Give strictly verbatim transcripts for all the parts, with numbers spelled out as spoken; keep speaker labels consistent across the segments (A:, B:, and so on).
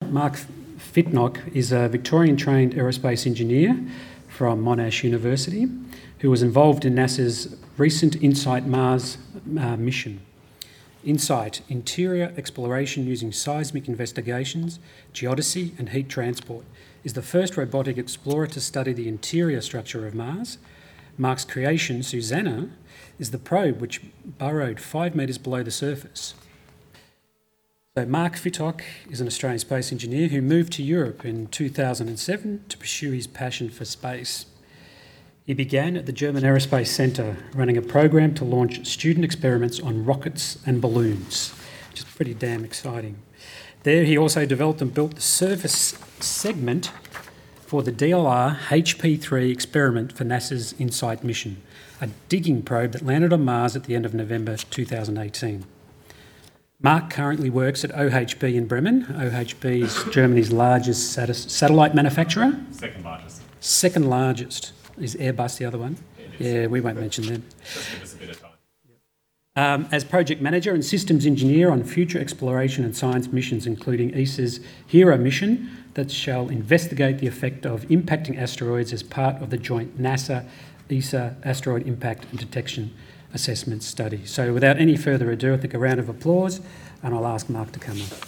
A: Mark Fitnock is a Victorian-trained aerospace engineer from Monash University who was involved in NASA's recent InSight Mars uh, mission. InSight, interior exploration using seismic investigations, geodesy and heat transport, is the first robotic explorer to study the interior structure of Mars. Mark's creation, Susanna, is the probe which burrowed five metres below the surface. So Mark Fitnock is an Australian space engineer who moved to Europe in two thousand seven to pursue his passion for space. He began at the German Aerospace Centre, running a program to launch student experiments on rockets and balloons, which is pretty damn exciting. There he also developed and built the surface segment for the D L R H P three experiment for NASA's InSight mission, a digging probe that landed on Mars at the end of November two thousand eighteen. Mark currently works at O H B in Bremen. O H B is Germany's largest sat- satellite manufacturer.
B: Second largest.
A: Second largest. Is Airbus the other one? Yeah, we won't mention them.
B: Just give us a bit of time.
A: Um, as project manager and systems engineer on future exploration and science missions, including E S A's HERO mission that shall investigate the effect of impacting asteroids as part of the joint NASA-E S A Asteroid Impact and Detection Assessment Study. So without any further ado, I think a round of applause, and I'll ask Mark to come up.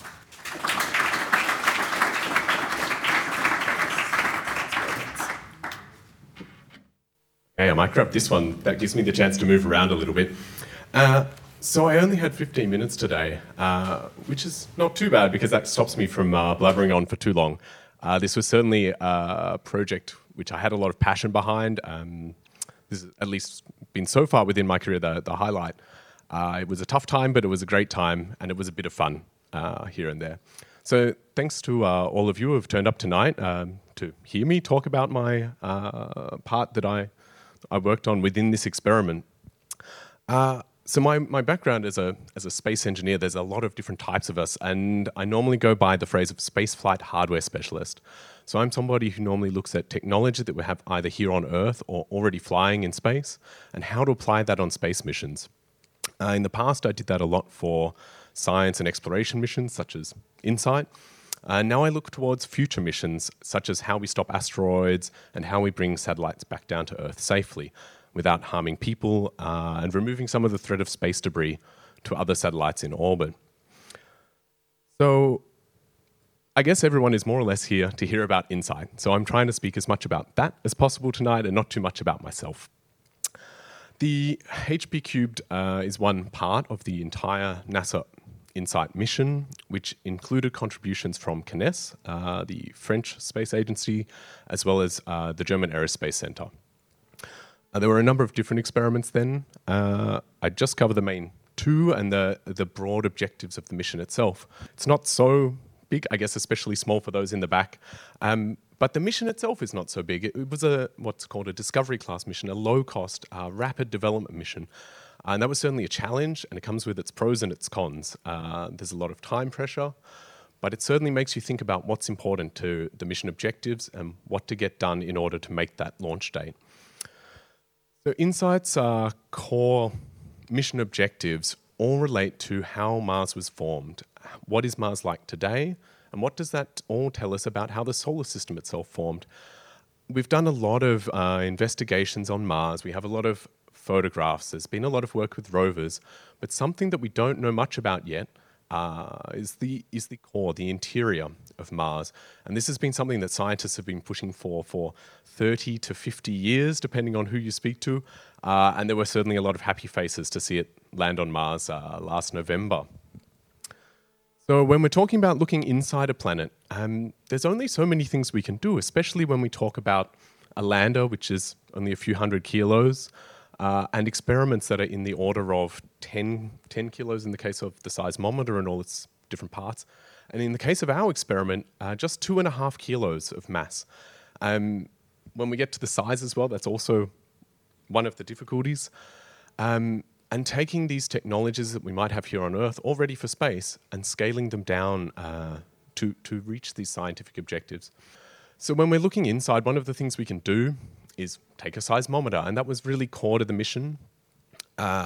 B: Okay, I might grab this one. That gives me the chance to move around a little bit. Uh, so I only had fifteen minutes today, uh, which is not too bad because that stops me from uh, blabbering on for too long. Uh, this was certainly a project which I had a lot of passion behind. Um, this has at least been so far within my career the, the highlight. Uh, it was a tough time, but it was a great time, and it was a bit of fun uh, here and there. So thanks to uh, all of you who have turned up tonight um, to hear me talk about my uh, part that I I worked on within this experiment. Uh, so my, my background as a as a space engineer, there's a lot of different types of us, and I normally go by the phrase of spaceflight hardware specialist. So I'm somebody who normally looks at technology that we have either here on Earth or already flying in space, and how to apply that on space missions. Uh, in the past, I did that a lot for science and exploration missions, such as InSight. Uh, now I look towards future missions, such as how we stop asteroids and how we bring satellites back down to Earth safely without harming people uh, and removing some of the threat of space debris to other satellites in orbit. So I guess everyone is more or less here to hear about InSight. So I'm trying to speak as much about that as possible tonight and not too much about myself. The H P Cubed uh, is one part of the entire NASA InSight mission, which included contributions from CNES, uh, the French space agency, as well as uh, the German Aerospace Centre. Uh, there were a number of different experiments then. Uh, I just covered the main two and the, the broad objectives of the mission itself. It's not so big, I guess, especially small for those in the back. Um, but the mission itself is not so big. It, it was a what's called a discovery class mission, a low-cost, uh, rapid development mission. And that was certainly a challenge, and it comes with its pros and its cons. Uh, there's a lot of time pressure, but it certainly makes you think about what's important to the mission objectives and what to get done in order to make that launch date. So InSight's uh, core mission objectives all relate to how Mars was formed. What is Mars like today? And what does that all tell us about how the solar system itself formed? We've done a lot of uh, investigations on Mars. We have a lot of photographs. There's been a lot of work with rovers, but something that we don't know much about yet uh, is the is the core, the interior of Mars. And this has been something that scientists have been pushing for for thirty to fifty years, depending on who you speak to. Uh, and there were certainly a lot of happy faces to see it land on Mars uh, last November. So when we're talking about looking inside a planet, um, there's only so many things we can do, especially when we talk about a lander, which is only a few hundred kilos, Uh, and experiments that are in the order of ten, ten kilos in the case of the seismometer and all its different parts. And in the case of our experiment, uh, just two and a half kilos of mass. Um, when we get to the size as well, that's also one of the difficulties. Um, and taking these technologies that we might have here on Earth already for space and scaling them down uh, to, to reach these scientific objectives. So when we're looking inside, one of the things we can do is take a seismometer, and that was really core to the mission. Uh,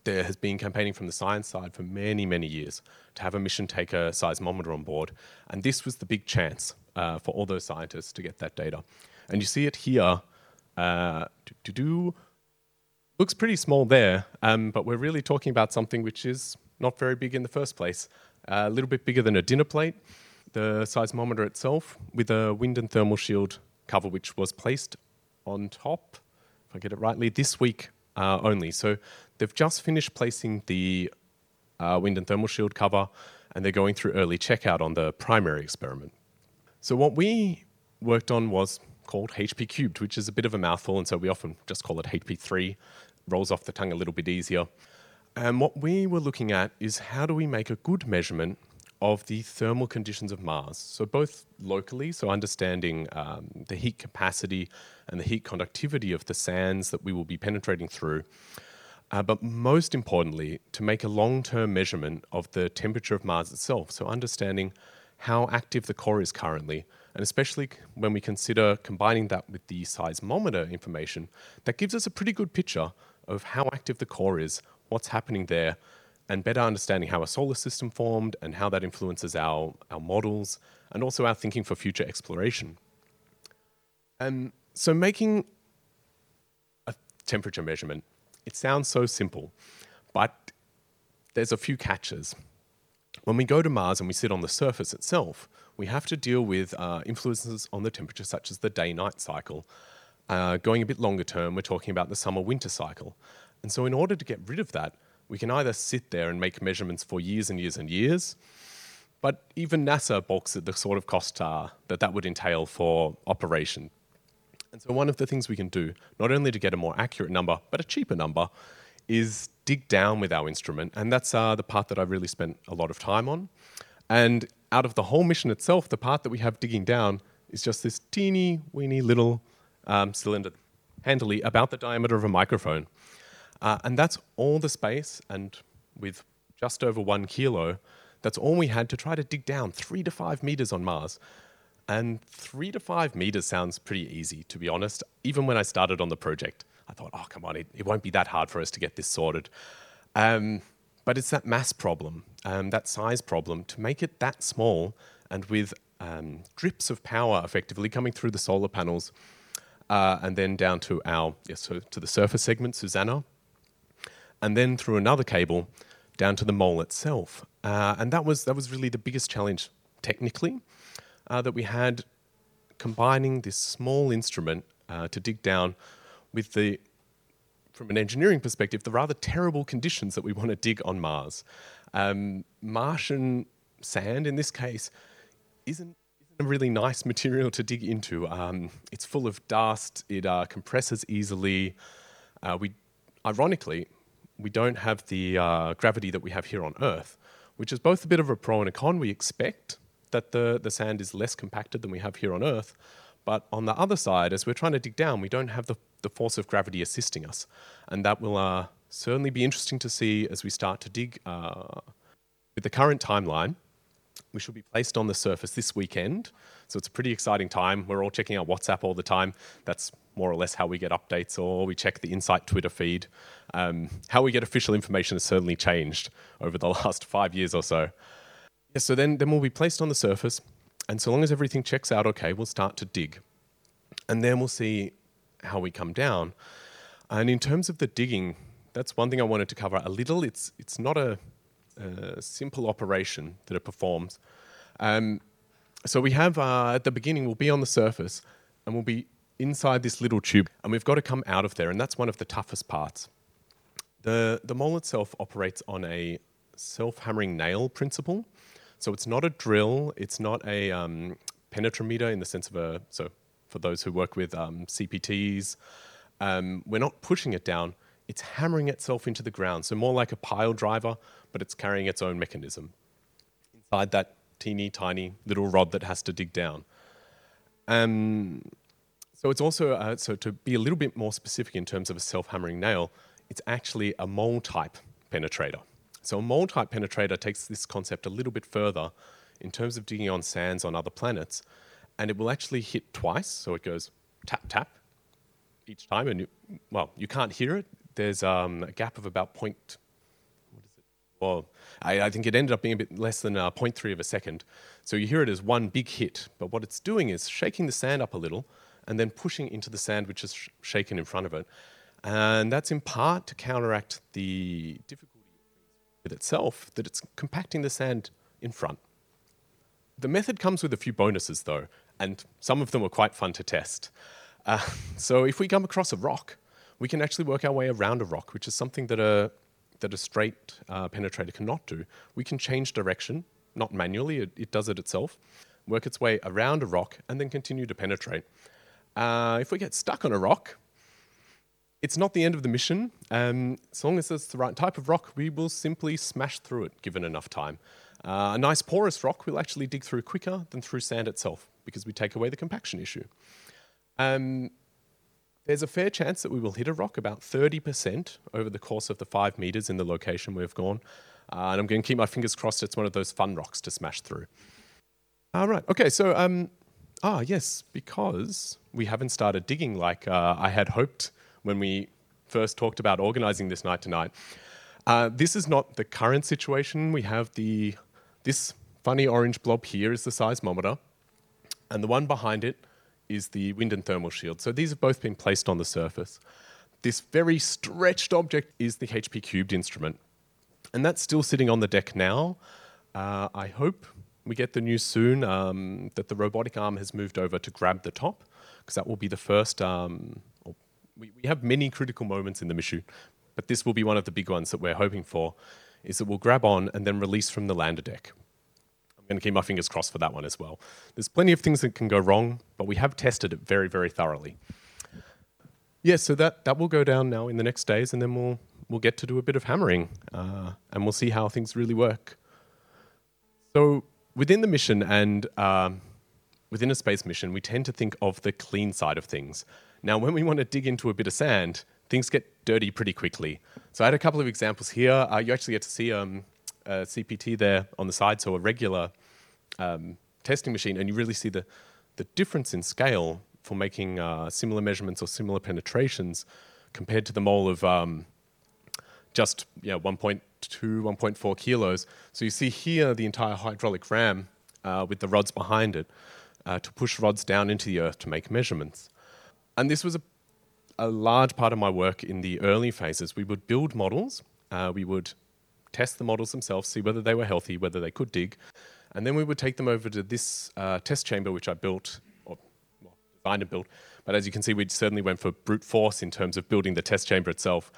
B: there has been campaigning from the science side for many, many years to have a mission take a seismometer on board. And this was the big chance uh, for all those scientists to get that data. And you see it here. Uh, do, do, do. Looks pretty small there, um, but we're really talking about something which is not very big in the first place. Uh, a little bit bigger than a dinner plate. The seismometer itself with a wind and thermal shield cover, which was placed on top, if I get it rightly, this week uh, only. So they've just finished placing the uh, wind and thermal shield cover, and they're going through early checkout on the primary experiment. So what we worked on was called H P cubed, which is a bit of a mouthful, and so we often just call it H P three. Rolls off the tongue a little bit easier. And what we were looking at is how do we make a good measurement of the thermal conditions of Mars. So both locally, so understanding um, the heat capacity and the heat conductivity of the sands that we will be penetrating through, uh, but most importantly, to make a long-term measurement of the temperature of Mars itself. So understanding how active the core is currently, and especially when we consider combining that with the seismometer information, that gives us a pretty good picture of how active the core is, what's happening there, and better understanding how a solar system formed and how that influences our, our models and also our thinking for future exploration. And so making a temperature measurement, it sounds so simple, but there's a few catches. When we go to Mars and we sit on the surface itself, we have to deal with uh, influences on the temperature such as the day-night cycle. Uh, going a bit longer term, we're talking about the summer-winter cycle. And so in order to get rid of that, we can either sit there and make measurements for years and years and years, but even NASA balks at the sort of cost uh, that that would entail for operation. And so one of the things we can do, not only to get a more accurate number, but a cheaper number, is dig down with our instrument. And that's uh, the part that I really spent a lot of time on. And out of the whole mission itself, the part that we have digging down is just this teeny weeny little um, cylinder, handily about the diameter of a microphone. Uh, and that's all the space, and with just over one kilo, that's all we had to try to dig down three to five meters on Mars. And three to five meters sounds pretty easy, to be honest. Even when I started on the project, I thought, oh, come on, it, it won't be that hard for us to get this sorted. Um, but it's that mass problem, um, that size problem, to make it that small and with um, drips of power effectively coming through the solar panels uh, and then down to our, yes, so to the surface segment, Susanna, and then through another cable down to the mole itself. Uh, and that was, that was really the biggest challenge technically uh, that we had, combining this small instrument uh, to dig down with the, from an engineering perspective, the rather terrible conditions that we want to dig on Mars. Um, Martian sand, in this case, isn't, isn't a really nice material to dig into. Um, it's full of dust, it uh, compresses easily. Uh, we, ironically, we don't have the uh, gravity that we have here on Earth, which is both a bit of a pro and a con. We expect that the, the sand is less compacted than we have here on Earth. But on the other side, as we're trying to dig down, we don't have the, the force of gravity assisting us. And that will uh, certainly be interesting to see as we start to dig. Uh, with the current timeline, we should be placed on the surface this weekend. So it's a pretty exciting time. We're all checking our WhatsApp all the time. That's more or less how we get updates, or we check the InSight Twitter feed. Um, how we get official information has certainly changed over the last five years or so. Yeah, so then, then we'll be placed on the surface, and so long as everything checks out okay, we'll start to dig. And then we'll see how we come down. And in terms of the digging, that's one thing I wanted to cover a little. It's, it's not a, a simple operation that it performs. Um, so we have, uh, at the beginning, we'll be on the surface, and we'll be inside this little tube, and we've got to come out of there, and that's one of the toughest parts. The, the mole itself operates on a self-hammering nail principle. So it's not a drill, it's not a um, penetrometer in the sense of a, so for those who work with um, C P Ts, um, we're not pushing it down, it's hammering itself into the ground. So more like a pile driver, but it's carrying its own mechanism inside that teeny tiny little rod that has to dig down. Um, so it's also, uh, so to be a little bit more specific in terms of a self-hammering nail, it's actually a mole-type penetrator. So a mole-type penetrator takes this concept a little bit further in terms of digging on sands on other planets, and it will actually hit twice, so it goes tap, tap each time, and you, well, you can't hear it. There's um, a gap of about point, Well, I, I think it ended up being a bit less than uh, zero point three of a second. So you hear it as one big hit, but what it's doing is shaking the sand up a little and then pushing into the sand which is sh- shaken in front of it. And that's in part to counteract the difficulty with itself, that it's compacting the sand in front. The method comes with a few bonuses though, and some of them are quite fun to test. Uh, so if we come across a rock, we can actually work our way around a rock, which is something that a, that a straight uh, penetrator cannot do. We can change direction, not manually, it, it does it itself, work its way around a rock, and then continue to penetrate. Uh, if we get stuck on a rock, it's not the end of the mission. Um, as long as it's the right type of rock, we will simply smash through it, given enough time. Uh, a nice porous rock will actually dig through quicker than through sand itself, because we take away the compaction issue. Um, there's a fair chance that we will hit a rock about thirty percent over the course of the five meters in the location we've gone. Uh, and I'm going to keep my fingers crossed it's one of those fun rocks to smash through. All right, okay, so, um, ah, yes, because we haven't started digging like uh, I had hoped when we first talked about organizing this night tonight. Uh, this is not the current situation. We have the, this funny orange blob here is the seismometer, and the one behind it is the wind and thermal shield. So these have both been placed on the surface. This very stretched object is the H P cubed instrument, and that's still sitting on the deck now. Uh, I hope we get the news soon um, that the robotic arm has moved over to grab the top, because that will be the first... Um, We, we have many critical moments in the mission, but this will be one of the big ones that we're hoping for, is that we'll grab on and then release from the lander deck. I'm going to keep my fingers crossed for that one as well. There's plenty of things that can go wrong, but we have tested it very, very thoroughly. Yeah, so that, that will go down now in the next days, and then we'll, we'll get to do a bit of hammering, uh, and we'll see how things really work. So within the mission and um, within a space mission, we tend to think of the clean side of things. Now, when we want to dig into a bit of sand, things get dirty pretty quickly. So I had a couple of examples here. Uh, you actually get to see um, a C P T there on the side, so a regular um, testing machine, and you really see the, the difference in scale for making uh, similar measurements or similar penetrations compared to the mole of um, just yeah, one point two, one point four kilos. So you see here the entire hydraulic ram uh, with the rods behind it uh, to push rods down into the earth to make measurements. And this was a, a large part of my work in the early phases. We would build models, uh, we would test the models themselves, see whether they were healthy, whether they could dig, and then we would take them over to this uh, test chamber which I built, or well, designed and built. But as you can see, we certainly went for brute force in terms of building the test chamber itself.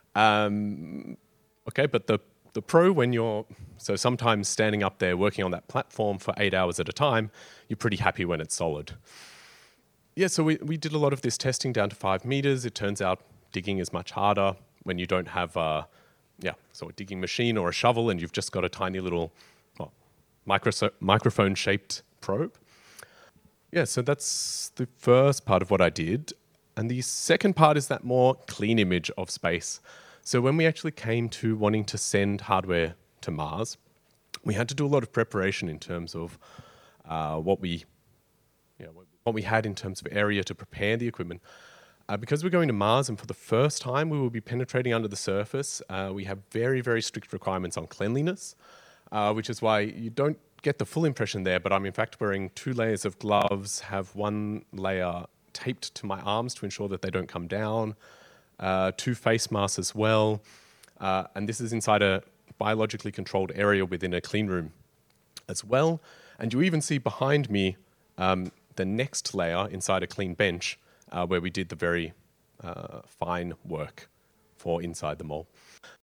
B: Um, okay, but the, the pro when you're, so sometimes standing up there working on that platform for eight hours at a time, you're pretty happy when it's solid. Yeah, so we, we did a lot of this testing down to five meters. It turns out digging is much harder when you don't have a, yeah, so a digging machine or a shovel and you've just got a tiny little well, micro, microphone-shaped probe. Yeah, so that's the first part of what I did. And the second part is that more clean image of space. So when we actually came to wanting to send hardware to Mars, we had to do a lot of preparation in terms of uh, what we, you know, what we had in terms of area to prepare the equipment. Uh, because we're going to Mars and for the first time we will be penetrating under the surface, uh, we have very, very strict requirements on cleanliness, uh, which is why you don't get the full impression there, but I'm in fact wearing two layers of gloves, have one layer taped to my arms to ensure that they don't come down, uh, two face masks as well, uh, and this is inside a biologically controlled area within a clean room as well. And you even see behind me um, the next layer inside a clean bench uh, where we did the very uh, fine work for inside the mole.